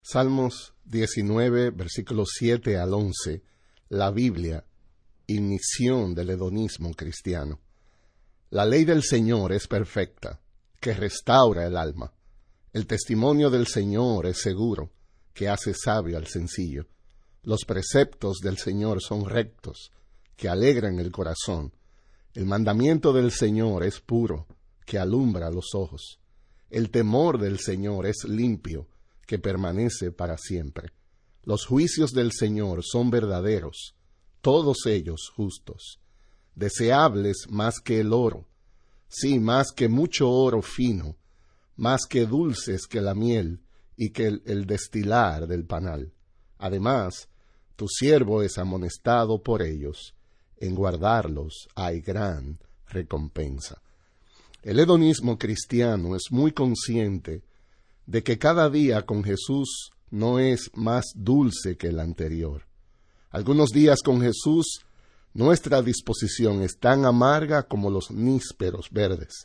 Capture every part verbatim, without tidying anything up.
Salmos diecinueve, versículos siete al once, la Biblia, ignición del hedonismo cristiano. La ley del Señor es perfecta, que restaura el alma. El testimonio del Señor es seguro, que hace sabio al sencillo. Los preceptos del Señor son rectos, que alegran el corazón. El mandamiento del Señor es puro, que alumbra los ojos. El temor del Señor es limpio, que permanece para siempre. Los juicios del Señor son verdaderos, todos ellos justos. Deseables más que el oro, sí, más que mucho oro fino, más que dulces que la miel y que el, el destilar del panal. Además, tu siervo es amonestado por ellos, en guardarlos hay gran recompensa. El hedonismo cristiano es muy consciente de que cada día con Jesús no es más dulce que el anterior. Algunos días con Jesús, nuestra disposición es tan amarga como los nísperos verdes.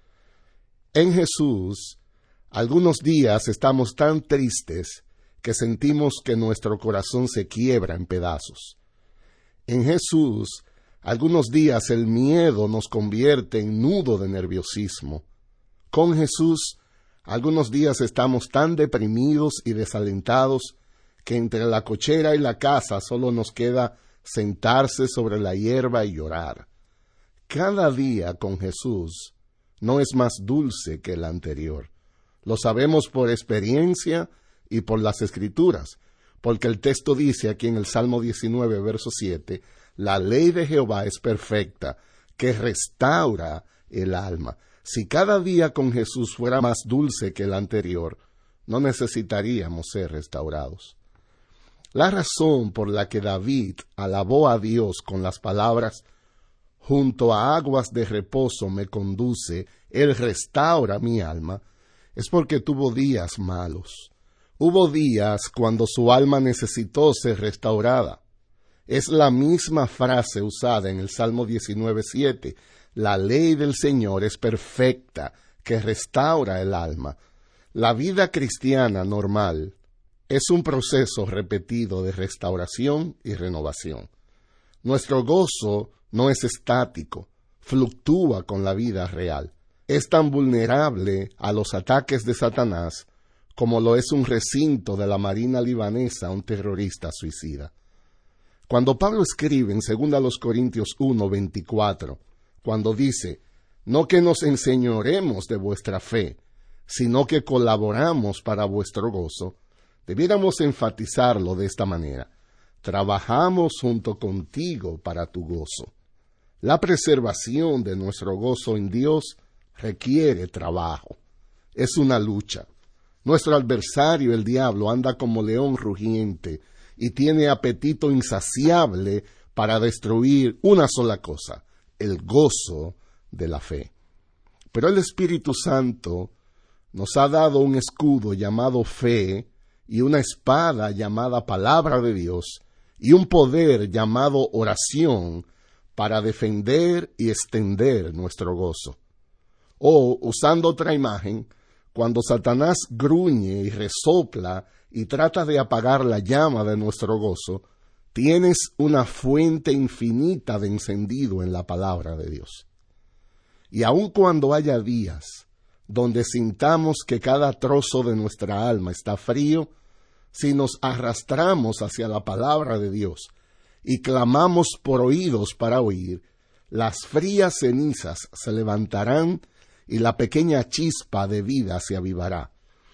En Jesús, algunos días estamos tan tristes que sentimos que nuestro corazón se quiebra en pedazos. En Jesús, algunos días el miedo nos convierte en nudo de nerviosismo. Con Jesús, algunos días estamos tan deprimidos y desalentados que entre la cochera y la casa solo nos queda sentarse sobre la hierba y llorar. Cada día con Jesús no es más dulce que el anterior. Lo sabemos por experiencia y por las Escrituras, porque el texto dice aquí en el Salmo diecinueve, verso siete, la ley de Jehová es perfecta, que restaura el alma. Si cada día con Jesús fuera más dulce que el anterior, no necesitaríamos ser restaurados. La razón por la que David alabó a Dios con las palabras, junto a aguas de reposo me conduce, Él restaura mi alma, es porque tuvo días malos. Hubo días cuando su alma necesitó ser restaurada. Es la misma frase usada en el Salmo diecinueve, siete. La ley del Señor es perfecta, que restaura el alma. La vida cristiana normal es un proceso repetido de restauración y renovación. Nuestro gozo no es estático, fluctúa con la vida real. Es tan vulnerable a los ataques de Satanás como lo es un recinto de la marina libanesa a un terrorista suicida. Cuando Pablo escribe en dos Corintios uno, veinticuatro, cuando dice, no que nos enseñoremos de vuestra fe, sino que colaboramos para vuestro gozo, debiéramos enfatizarlo de esta manera, trabajamos junto contigo para tu gozo. La preservación de nuestro gozo en Dios requiere trabajo. Es una lucha. Nuestro adversario, el diablo, anda como león rugiente y tiene apetito insaciable para destruir una sola cosa, el gozo de la fe. Pero el Espíritu Santo nos ha dado un escudo llamado fe y una espada llamada palabra de Dios y un poder llamado oración para defender y extender nuestro gozo. O, usando otra imagen, cuando Satanás gruñe y resopla y trata de apagar la llama de nuestro gozo, tienes una fuente infinita de encendido en la palabra de Dios. Y aun cuando haya días donde sintamos que cada trozo de nuestra alma está frío, si nos arrastramos hacia la palabra de Dios y clamamos por oídos para oír, las frías cenizas se levantarán y la pequeña chispa de vida se avivará,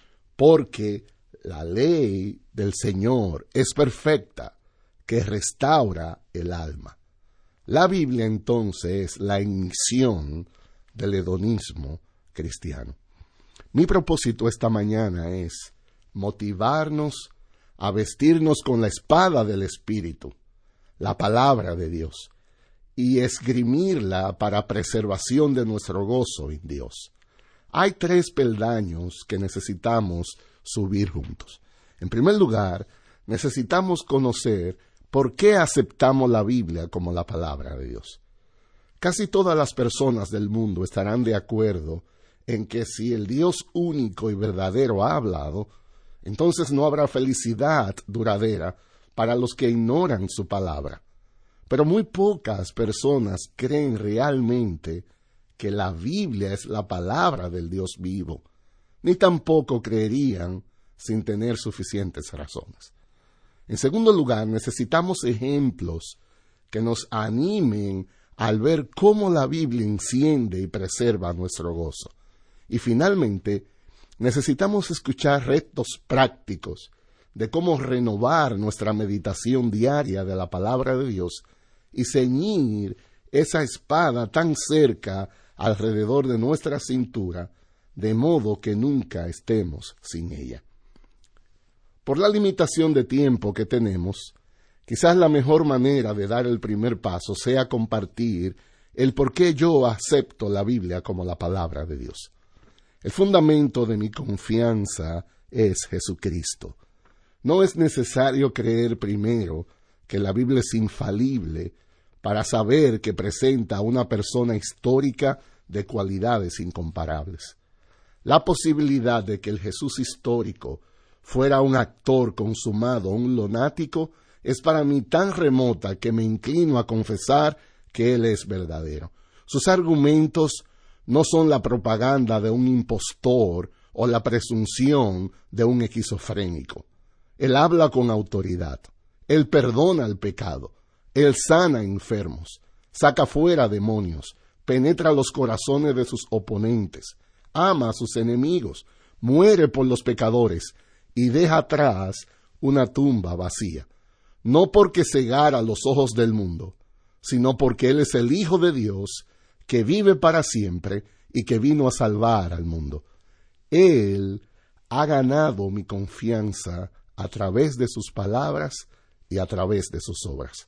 porque la ley del Señor es perfecta, que restaura el alma. La Biblia entonces es la ignición del hedonismo cristiano. Mi propósito esta mañana es motivarnos a vestirnos con la espada del Espíritu, la palabra de Dios, y esgrimirla para preservación de nuestro gozo en Dios. Hay tres peldaños que necesitamos subir juntos. En primer lugar, necesitamos conocer por qué aceptamos la Biblia como la palabra de Dios. Casi todas las personas del mundo estarán de acuerdo en que si el Dios único y verdadero ha hablado, Entonces no habrá felicidad duradera para los que ignoran su palabra. Pero muy pocas personas creen realmente que la Biblia es la palabra del Dios vivo, ni tampoco creerían sin tener suficientes razones. En segundo lugar, necesitamos ejemplos que nos animen al ver cómo la Biblia enciende y preserva nuestro gozo. Y finalmente, necesitamos escuchar retos prácticos de cómo renovar nuestra meditación diaria de la palabra de Dios y ceñir esa espada tan cerca alrededor de nuestra cintura, de modo que nunca estemos sin ella. Por la limitación de tiempo que tenemos, quizás la mejor manera de dar el primer paso sea compartir el por qué yo acepto la Biblia como la palabra de Dios. El fundamento de mi confianza es Jesucristo. No es necesario creer primero que la Biblia es infalible para saber que presenta a una persona histórica de cualidades incomparables. La posibilidad de que el Jesús histórico fuera un actor consumado, un lunático, es para mí tan remota que me inclino a confesar que Él es verdadero. Sus argumentos no son la propaganda de un impostor o la presunción de un esquizofrénico. Él habla con autoridad. Él perdona el pecado. Él sana enfermos. Saca fuera demonios. Penetra los corazones de sus oponentes. Ama a sus enemigos. Muere por los pecadores. Y deja atrás una tumba vacía. No porque cegara los ojos del mundo, sino porque Él es el Hijo de Dios, que vive para siempre y que vino a salvar al mundo. Él ha ganado mi confianza a través de sus palabras y a través de sus obras.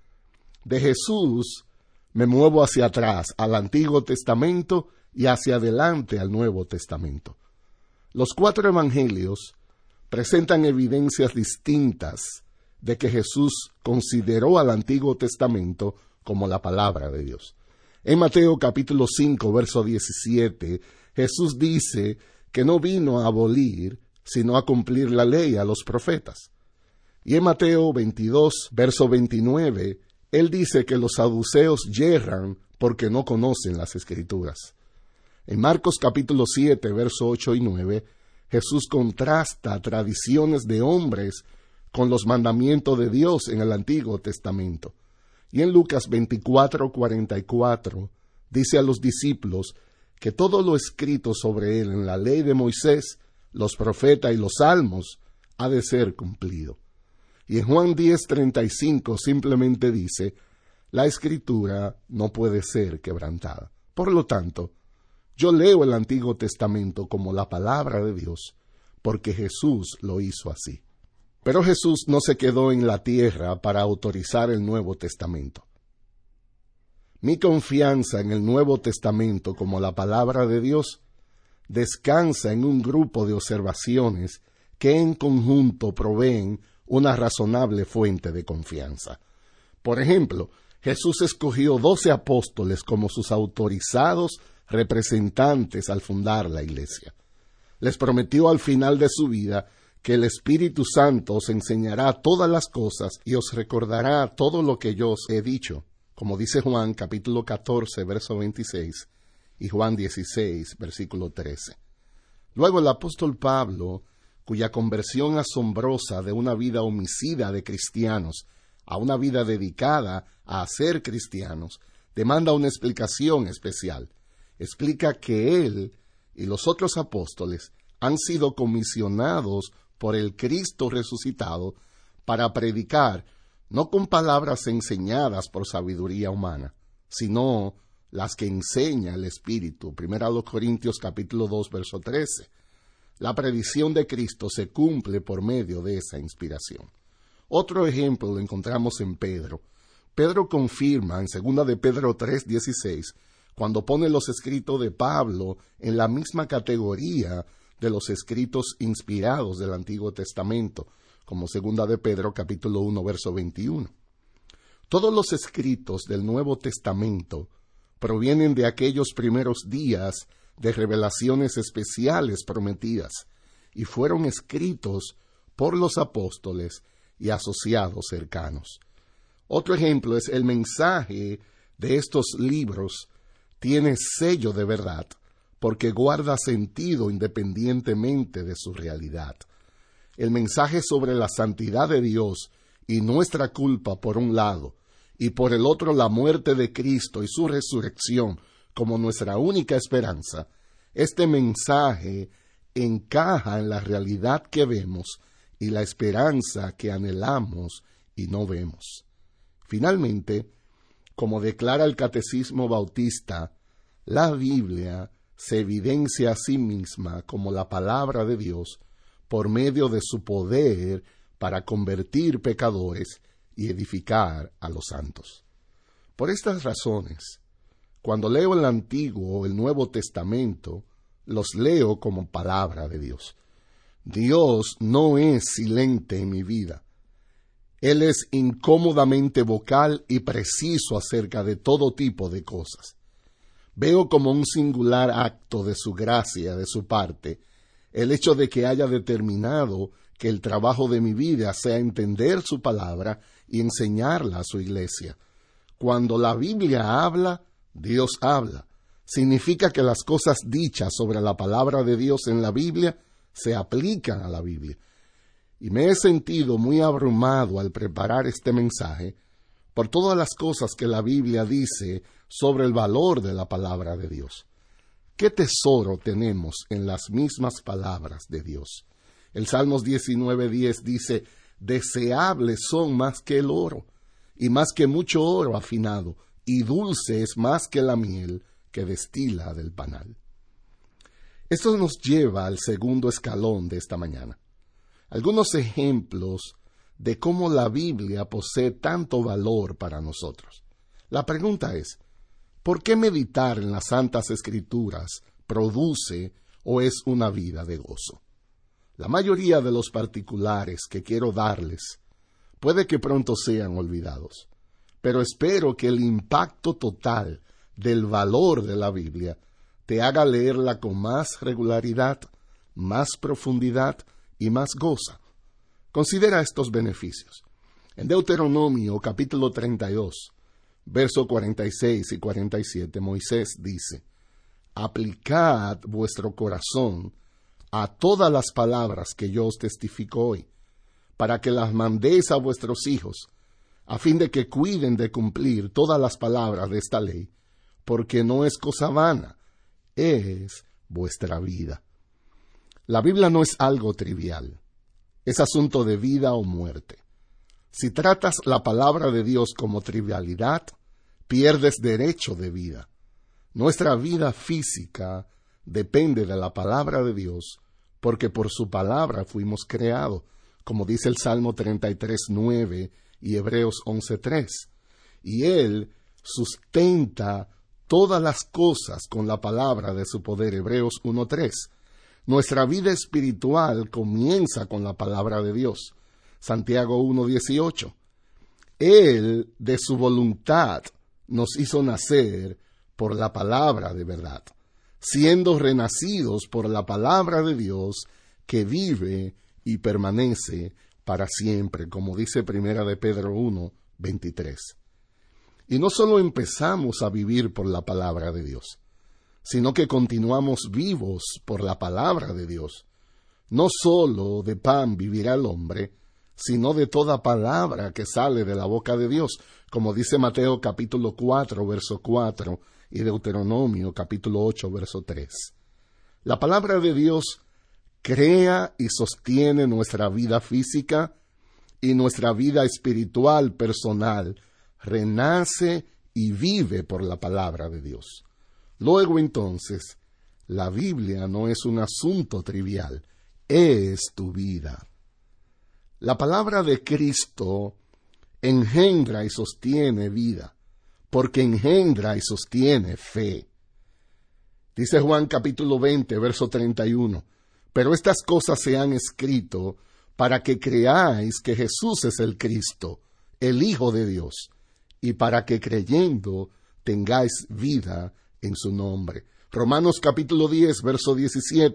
De Jesús me muevo hacia atrás, al Antiguo Testamento, y hacia adelante al Nuevo Testamento. Los cuatro evangelios presentan evidencias distintas de que Jesús consideró al Antiguo Testamento como la palabra de Dios. En Mateo capítulo cinco, verso diecisiete, Jesús dice que no vino a abolir, sino a cumplir la ley a los profetas. Y en Mateo veintidós, verso veintinueve, Él dice que los saduceos yerran porque no conocen las Escrituras. En Marcos capítulo siete, verso ocho y nueve, Jesús contrasta tradiciones de hombres con los mandamientos de Dios en el Antiguo Testamento. Y en Lucas veinticuatro, cuarenta y cuatro, dice a los discípulos que todo lo escrito sobre él en la ley de Moisés, los profetas y los salmos, ha de ser cumplido. Y en Juan diez, treinta y cinco simplemente dice, la Escritura no puede ser quebrantada. Por lo tanto, yo leo el Antiguo Testamento como la palabra de Dios, porque Jesús lo hizo así. Pero Jesús no se quedó en la tierra para autorizar el Nuevo Testamento. Mi confianza en el Nuevo Testamento como la palabra de Dios descansa en un grupo de observaciones que en conjunto proveen una razonable fuente de confianza. Por ejemplo, Jesús escogió doce apóstoles como sus autorizados representantes al fundar la iglesia. Les prometió al final de su vida que el Espíritu Santo os enseñará todas las cosas y os recordará todo lo que yo os he dicho, como dice Juan capítulo catorce, verso veintiséis, y Juan dieciséis, versículo trece. Luego el apóstol Pablo, cuya conversión asombrosa de una vida homicida de cristianos a una vida dedicada a ser cristianos, demanda una explicación especial. Explica que él y los otros apóstoles han sido comisionados por el Cristo resucitado para predicar, no con palabras enseñadas por sabiduría humana, sino las que enseña el Espíritu. Primera a los Corintios capítulo dos, verso trece. La predicción de Cristo se cumple por medio de esa inspiración. Otro ejemplo lo encontramos en Pedro. Pedro confirma en segunda de Pedro tres, dieciséis, cuando pone los escritos de Pablo en la misma categoría de los escritos inspirados del Antiguo Testamento, como segunda de Pedro capítulo uno, verso veintiuno. Todos los escritos del Nuevo Testamento provienen de aquellos primeros días de revelaciones especiales prometidas, y fueron escritos por los apóstoles y asociados cercanos. Otro ejemplo es el mensaje de estos libros tiene sello de verdad porque guarda sentido independientemente de su realidad. El mensaje sobre la santidad de Dios y nuestra culpa por un lado, y por el otro la muerte de Cristo y su resurrección como nuestra única esperanza, este mensaje encaja en la realidad que vemos y la esperanza que anhelamos y no vemos. Finalmente, como declara el Catecismo Bautista, la Biblia se evidencia a sí misma como la palabra de Dios por medio de su poder para convertir pecadores y edificar a los santos. Por estas razones, cuando leo el Antiguo o el Nuevo Testamento, los leo como palabra de Dios. Dios no es silente en mi vida. Él es incómodamente vocal y preciso acerca de todo tipo de cosas. Veo como un singular acto de su gracia, de su parte, el hecho de que haya determinado que el trabajo de mi vida sea entender su palabra y enseñarla a su iglesia. Cuando la Biblia habla, Dios habla. Significa que las cosas dichas sobre la palabra de Dios en la Biblia se aplican a la Biblia. Y me he sentido muy abrumado al preparar este mensaje por todas las cosas que la Biblia dice sobre el valor de la palabra de Dios. ¿Qué tesoro tenemos en las mismas palabras de Dios? El Salmos diecinueve diez dice, deseables son más que el oro, y más que mucho oro afinado, y dulce es más que la miel que destila del panal. Esto nos lleva al segundo escalón de esta mañana. Algunos ejemplos de cómo la Biblia posee tanto valor para nosotros. La pregunta es, ¿por qué meditar en las Santas Escrituras produce o es una vida de gozo? La mayoría de los particulares que quiero darles puede que pronto sean olvidados, pero espero que el impacto total del valor de la Biblia te haga leerla con más regularidad, más profundidad y más goza. Considera estos beneficios. En Deuteronomio capítulo treinta y dos, versos cuarenta y seis y cuarenta y siete, Moisés dice, aplicad vuestro corazón a todas las palabras que yo os testifico hoy, para que las mandéis a vuestros hijos, a fin de que cuiden de cumplir todas las palabras de esta ley, porque no es cosa vana, es vuestra vida. La Biblia no es algo trivial, es asunto de vida o muerte. Si tratas la palabra de Dios como trivialidad, pierdes derecho de vida. Nuestra vida física depende de la palabra de Dios, porque por su palabra fuimos creados, como dice el Salmo treinta y tres, nueve y Hebreos once, tres. Y Él sustenta todas las cosas con la palabra de su poder, Hebreos uno, tres. Nuestra vida espiritual comienza con la palabra de Dios, Santiago uno, dieciocho. Él, de su voluntad, nos hizo nacer por la palabra de verdad, siendo renacidos por la palabra de Dios que vive y permanece para siempre, como dice Primera de Pedro uno, veintitrés. Y no solo empezamos a vivir por la palabra de Dios, sino que continuamos vivos por la palabra de Dios. No solo de pan vivirá el hombre, sino de toda palabra que sale de la boca de Dios, como dice Mateo capítulo cuatro, verso cuatro, y Deuteronomio capítulo ocho, verso tres. La palabra de Dios crea y sostiene nuestra vida física y nuestra vida espiritual personal, renace y vive por la palabra de Dios. Luego entonces, la Biblia no es un asunto trivial, es tu vida. La palabra de Cristo engendra y sostiene vida, porque engendra y sostiene fe. Dice Juan capítulo veinte, verso treinta y uno, pero estas cosas se han escrito para que creáis que Jesús es el Cristo, el Hijo de Dios, y para que creyendo tengáis vida en su nombre. Romanos capítulo diez, verso diecisiete,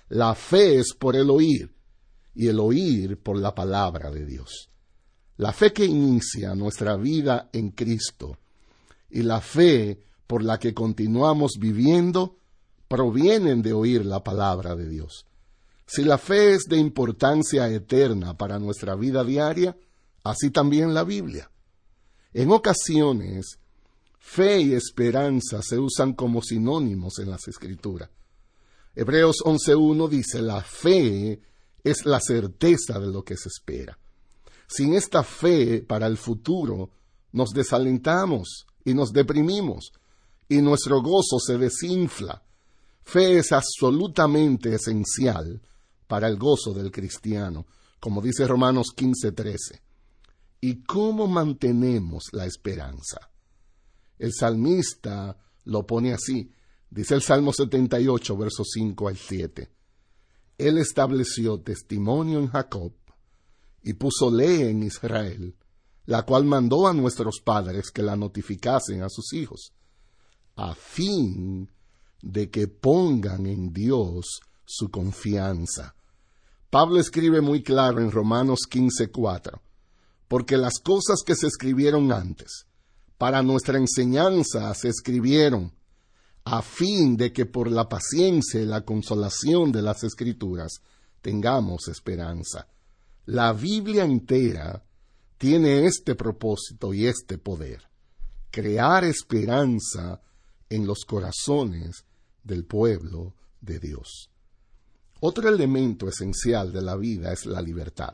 La fe es por el oír, y el oír por la palabra de Dios. La fe que inicia nuestra vida en Cristo y la fe por la que continuamos viviendo provienen de oír la palabra de Dios. Si la fe es de importancia eterna para nuestra vida diaria, así también la Biblia. En ocasiones, fe y esperanza se usan como sinónimos en las Escrituras. Hebreos once uno dice, la fe es la certeza de lo que se espera. Sin esta fe para el futuro, nos desalentamos y nos deprimimos, y nuestro gozo se desinfla. Fe es absolutamente esencial para el gozo del cristiano, como dice Romanos quince trece. ¿Y cómo mantenemos la esperanza? El salmista lo pone así, dice el Salmo setenta y ocho, versos cinco al siete. Él estableció testimonio en Jacob y puso ley en Israel, la cual mandó a nuestros padres que la notificasen a sus hijos, a fin de que pongan en Dios su confianza. Pablo escribe muy claro en Romanos quince cuatro, porque las cosas que se escribieron antes, para nuestra enseñanza se escribieron, a fin de que por la paciencia y la consolación de las Escrituras tengamos esperanza. La Biblia entera tiene este propósito y este poder: crear esperanza en los corazones del pueblo de Dios. Otro elemento esencial de la vida es la libertad.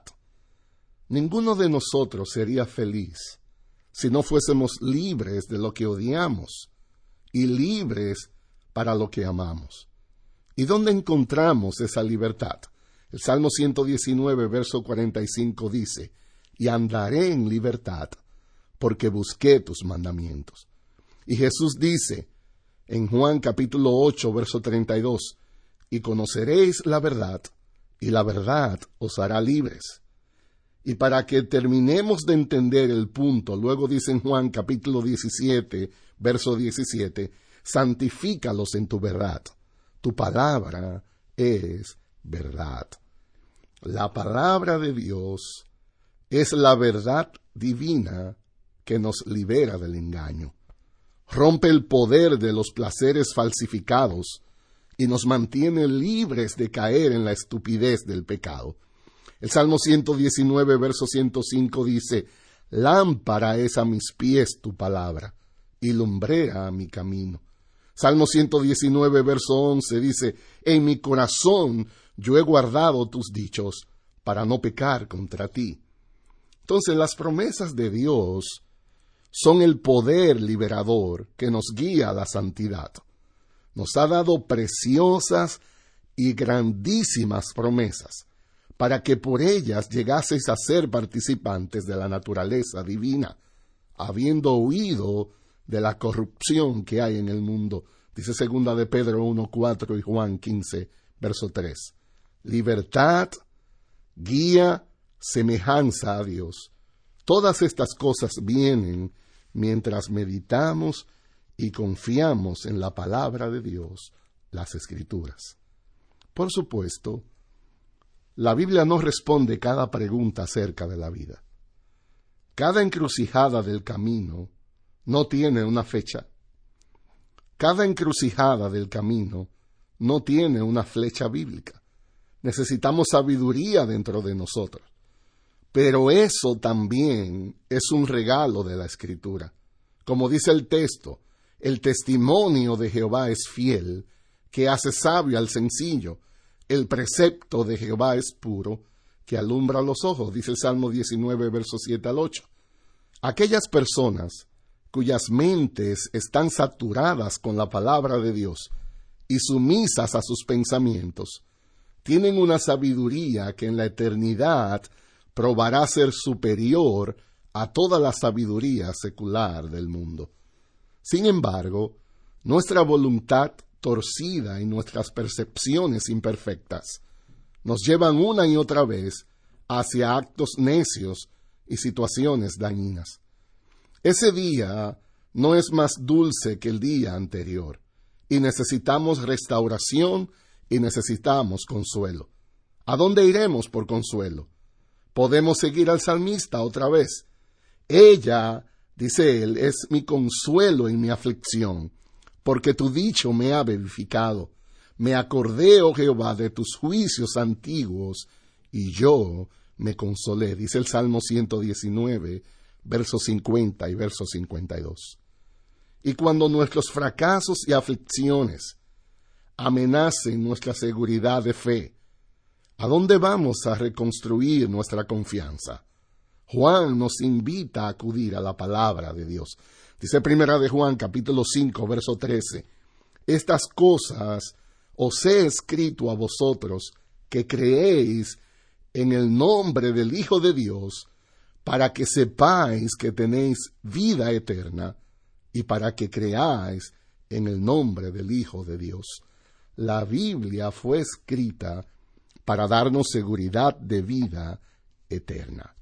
Ninguno de nosotros sería feliz si no fuésemos libres de lo que odiamos y libres para lo que amamos. ¿Y dónde encontramos esa libertad? El Salmo ciento diecinueve, verso cuarenta y cinco dice, y andaré en libertad, porque busqué tus mandamientos. Y Jesús dice, en Juan capítulo ocho, verso treinta y dos, y conoceréis la verdad, y la verdad os hará libres. Y para que terminemos de entender el punto, luego dice en Juan capítulo diecisiete, verso diecisiete, santifícalos en tu verdad. Tu palabra es verdad. La palabra de Dios es la verdad divina que nos libera del engaño. Rompe el poder de los placeres falsificados y nos mantiene libres de caer en la estupidez del pecado. El Salmo ciento diecinueve, verso ciento cinco dice, lámpara es a mis pies tu palabra, y lumbrera a mi camino. Salmo ciento diecinueve, verso once dice, en mi corazón yo he guardado tus dichos para no pecar contra ti. Entonces, las promesas de Dios son el poder liberador que nos guía a la santidad. Nos ha dado preciosas y grandísimas promesas para que por ellas llegaseis a ser participantes de la naturaleza divina, habiendo huido de la corrupción que hay en el mundo. Dice segunda de Pedro uno cuatro y Juan quince, verso tres. Libertad, guía, semejanza a Dios. Todas estas cosas vienen mientras meditamos y confiamos en la palabra de Dios, las Escrituras. Por supuesto, la Biblia no responde cada pregunta acerca de la vida. Cada encrucijada del camino no tiene una fecha. Cada encrucijada del camino no tiene una flecha bíblica. Necesitamos sabiduría dentro de nosotros. Pero eso también es un regalo de la Escritura. Como dice el texto, el testimonio de Jehová es fiel, que hace sabio al sencillo. El precepto de Jehová es puro, que alumbra los ojos, dice el Salmo diecinueve, versos siete al ocho. Aquellas personas cuyas mentes están saturadas con la palabra de Dios y sumisas a sus pensamientos, tienen una sabiduría que en la eternidad probará ser superior a toda la sabiduría secular del mundo. Sin embargo, nuestra voluntad torcida y nuestras percepciones imperfectas nos llevan una y otra vez hacia actos necios y situaciones dañinas. Ese día no es más dulce que el día anterior y necesitamos restauración y necesitamos consuelo. ¿A dónde iremos por consuelo? Podemos seguir al salmista otra vez. Ella, dice él, es mi consuelo en mi aflicción, porque tu dicho me ha vivificado. Me acordé, oh Jehová, de tus juicios antiguos, y yo me consolé. Dice el Salmo ciento diecinueve, versos cincuenta y verso cincuenta y dos. Y cuando nuestros fracasos y aflicciones amenacen nuestra seguridad de fe, ¿a dónde vamos a reconstruir nuestra confianza? Juan nos invita a acudir a la palabra de Dios. Dice Primera de Juan, capítulo cinco, verso trece. Estas cosas os he escrito a vosotros que creéis en el nombre del Hijo de Dios, para que sepáis que tenéis vida eterna y para que creáis en el nombre del Hijo de Dios. La Biblia fue escrita para darnos seguridad de vida eterna.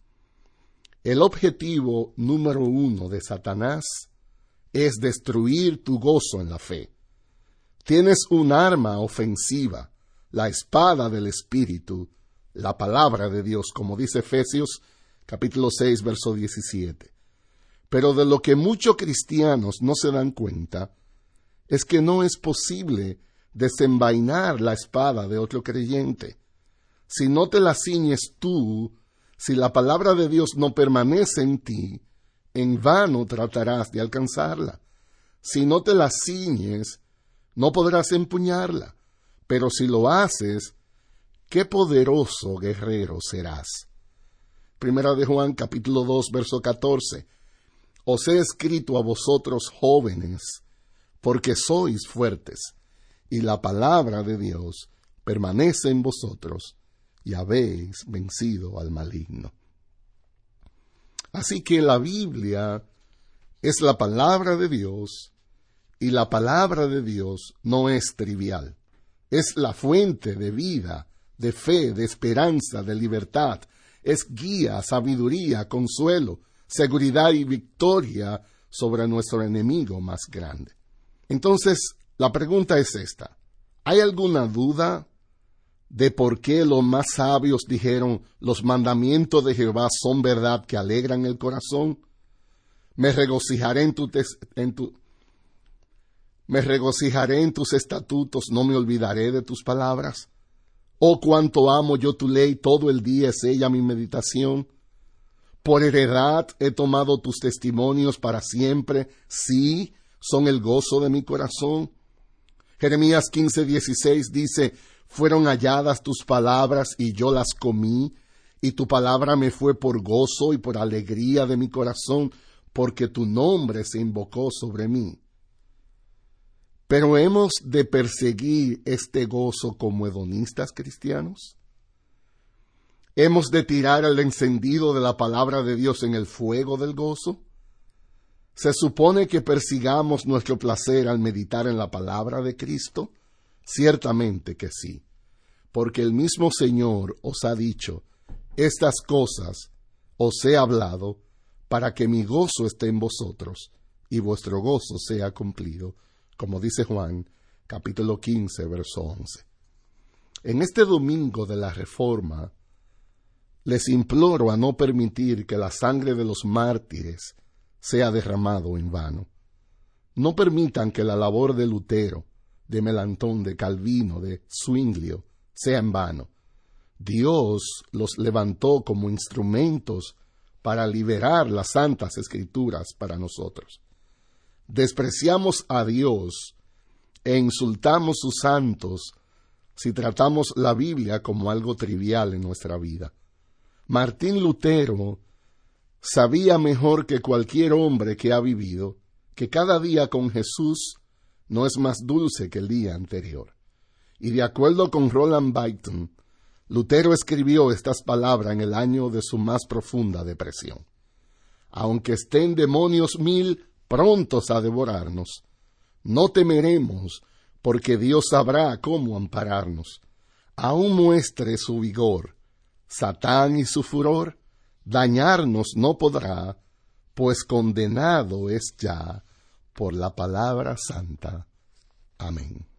El objetivo número uno de Satanás es destruir tu gozo en la fe. Tienes un arma ofensiva, la espada del Espíritu, la palabra de Dios, como dice Efesios capítulo seis, verso diecisiete. Pero de lo que muchos cristianos no se dan cuenta es que no es posible desenvainar la espada de otro creyente. Si no te la ciñes tú, si la palabra de Dios no permanece en ti, en vano tratarás de alcanzarla. Si no te la ciñes, no podrás empuñarla. Pero si lo haces, qué poderoso guerrero serás. Primera de Juan, capítulo dos, verso catorce. Os he escrito a vosotros jóvenes, porque sois fuertes, y la palabra de Dios permanece en vosotros, y habéis vencido al maligno. Así que la Biblia es la palabra de Dios, y la palabra de Dios no es trivial. Es la fuente de vida, de fe, de esperanza, de libertad. Es guía, sabiduría, consuelo, seguridad y victoria sobre nuestro enemigo más grande. Entonces, la pregunta es esta. ¿Hay alguna duda de por qué los más sabios dijeron, los mandamientos de Jehová son verdad que alegran el corazón? Me regocijaré en tu, tes- en tu me regocijaré en tus estatutos, no me olvidaré de tus palabras. Oh, cuánto amo yo tu ley, todo el día es ella mi meditación. Por heredad he tomado tus testimonios para siempre, sí, son el gozo de mi corazón. Jeremías quince, dieciséis dice, fueron halladas tus palabras y yo las comí, y tu palabra me fue por gozo y por alegría de mi corazón, porque tu nombre se invocó sobre mí. Pero ¿hemos de perseguir este gozo como hedonistas cristianos? ¿Hemos de tirar el encendido de la palabra de Dios en el fuego del gozo? ¿Se supone que persigamos nuestro placer al meditar en la palabra de Cristo? Ciertamente que sí, porque el mismo Señor os ha dicho, estas cosas os he hablado para que mi gozo esté en vosotros y vuestro gozo sea cumplido, como dice Juan, capítulo quince, verso once. En este domingo de la Reforma, les imploro a no permitir que la sangre de los mártires sea derramado en vano. No permitan que la labor de Lutero, de Melanchthon, de Calvino, de Zwinglio, sea en vano. Dios los levantó como instrumentos para liberar las santas escrituras para nosotros. Despreciamos a Dios e insultamos sus santos si tratamos la Biblia como algo trivial en nuestra vida. Martín Lutero sabía mejor que cualquier hombre que ha vivido que cada día con Jesús no es más dulce que el día anterior. Y de acuerdo con Roland Bainton, Lutero escribió estas palabras en el año de su más profunda depresión. Aunque estén demonios mil prontos a devorarnos, no temeremos, porque Dios sabrá cómo ampararnos. Aún muestre su vigor, Satán y su furor, dañarnos no podrá, pues condenado es ya por la palabra santa. Amén.